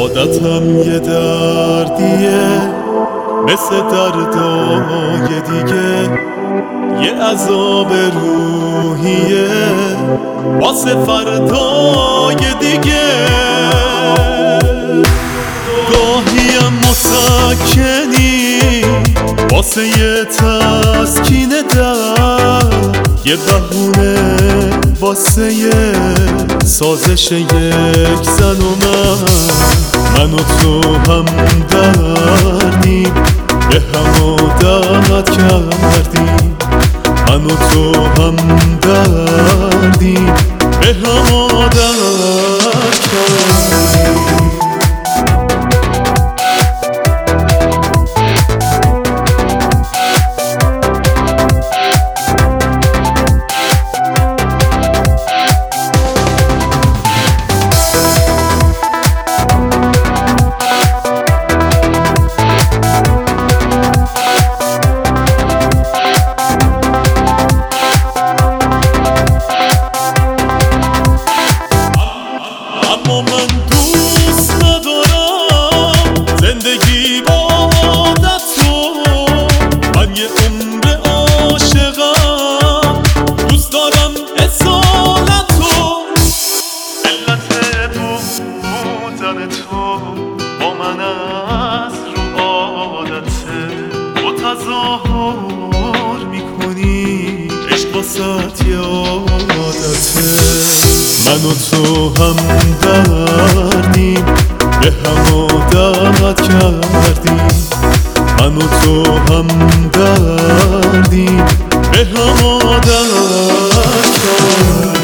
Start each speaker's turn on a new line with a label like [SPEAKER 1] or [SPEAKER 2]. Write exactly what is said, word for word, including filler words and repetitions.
[SPEAKER 1] عادتم یه دردیه مثل دردای دیگه، یه عذاب روحیه واسه فردای دیگه. گاهیم مسکنی واسه یه تسکین در، یه بهونه واسه یه سازش یک زن و من. من و تو هم دردیم، به هم عادت کردیم. من و تو هم دردیم، به هم عادت کردیم. اما من دوست ندارم زندگی با عادت تو. من یه عمر عاشقم، دوست دارم اصالت تو. علت بودن تو با من از رو عادته، تو تظاهر میکنی عشق واسط یه عادته. من و تو هم دردیم، به هم عادت کردیم. من و تو هم دردیم، به هم عادت کردیم.